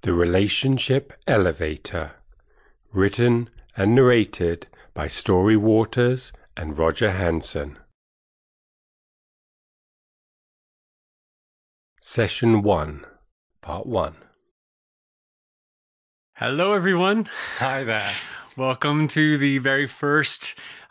The Relationship Elevator, written and narrated by Story Waters and Roger Hanson. Session 1, Part 1. Hello, everyone. Hi there. Welcome to the very first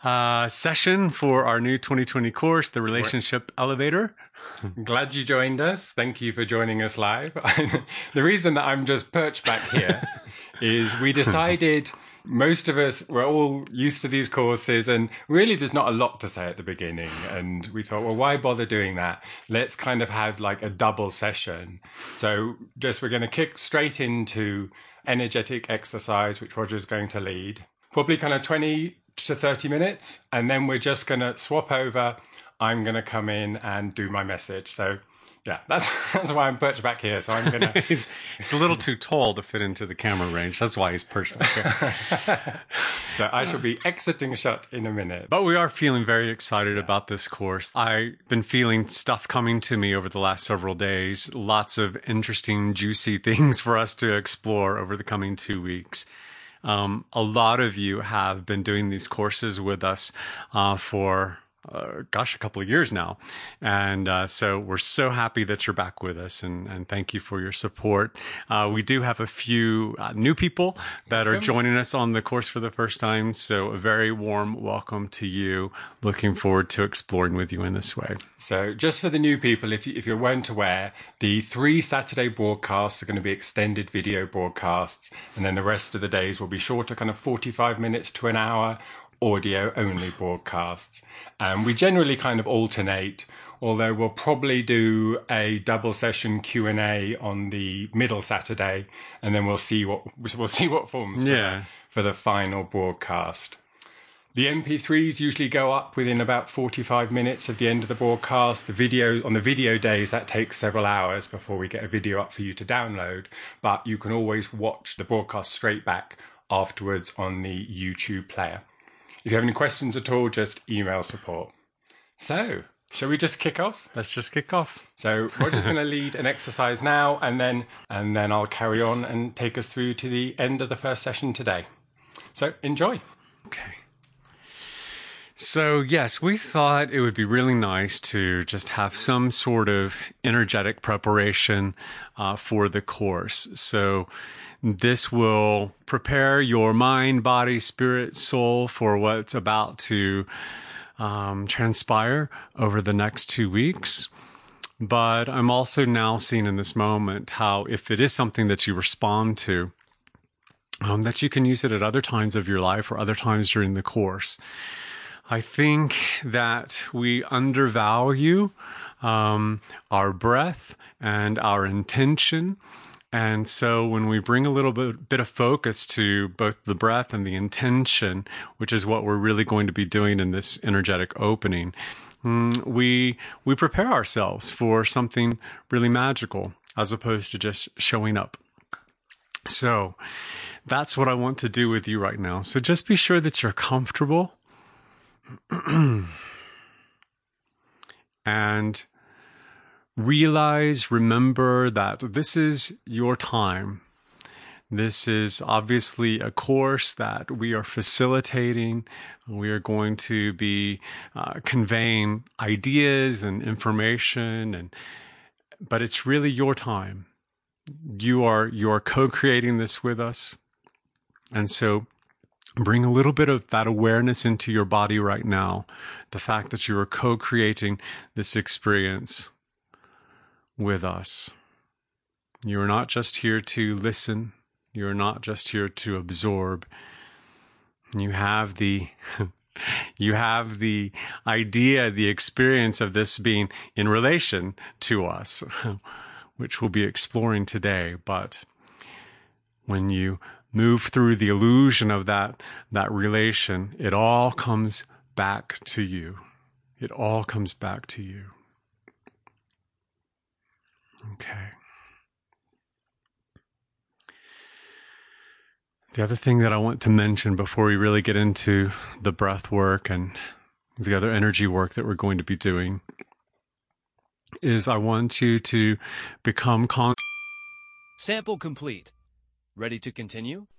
session for our new 2020 course, The Relationship Elevator. Glad you joined us. Thank you for joining us live. The reason that I'm just perched back here is we decided most of us were all used to these courses and really there's not a lot to say at the beginning. And we thought, well, why bother doing that? Let's kind of have like a double session. So we're going to kick straight into energetic exercise, which Roger's going to lead. Probably kind of 20 to 30 minutes. And then we're just going to swap over. I'm going to come in and do my message. So yeah, that's why I'm perched back here. So I'm going to... It's a little too tall to fit into the camera range. That's why he's perched back here. So I shall be exiting shut in a minute. But we are feeling very excited about this course. I've been feeling stuff coming to me over the last several days. Lots of interesting, juicy things for us to explore over the coming 2 weeks. A lot of you have been doing these courses with us for... a couple of years now. And so we're so happy that you're back with us and thank you for your support. We do have a few new people that are joining us on the course for the first time. So a very warm welcome to you. Looking forward to exploring with you in this way. So just for the new people, if you weren't aware, the 3 Saturday broadcasts are going to be extended video broadcasts. And then the rest of the days will be shorter, kind of 45 minutes to an hour, audio only broadcasts. And we generally kind of alternate, although we'll probably do a double session Q&A on the middle Saturday, and then we'll see what forms for the final broadcast. The MP3s usually go up within about 45 minutes of the end of the broadcast. On the video days, that takes several hours before we get a video up for you to download, but you can always watch the broadcast straight back afterwards on the YouTube player. If you have any questions at all, just email support. So, shall we just kick off? Let's just kick off. So, Roger's going to lead an exercise now, and then I'll carry on and take us through to the end of the first session today. So, enjoy. Okay. So, yes, we thought it would be really nice to just have some sort of energetic preparation for the course. So, this will prepare your mind, body, spirit, soul for what's about to transpire over the next 2 weeks. But I'm also now seeing in this moment how if it is something that you respond to, that you can use it at other times of your life or other times during the course. I think that we undervalue our breath and our intention. And so when we bring a little bit of focus to both the breath and the intention, which is what we're really going to be doing in this energetic opening, we prepare ourselves for something really magical as opposed to just showing up. So that's what I want to do with you right now. So just be sure that you're comfortable and remember that this is your time. This is obviously a course that we are facilitating. We are going to be conveying ideas and information, but it's really your time. You are co-creating this with us. And so bring a little bit of that awareness into your body right now. The fact that you are co-creating this experience with us. You are not just here to listen. You are not just here to absorb. You have the idea, the experience of this being in relation to us, which we'll be exploring today. But when you move through the illusion of that relation, it all comes back to you. It all comes back to you. Okay. The other thing that I want to mention before we really get into the breath work and the other energy work that we're going to be doing is I want you to become Sample complete. Ready to continue?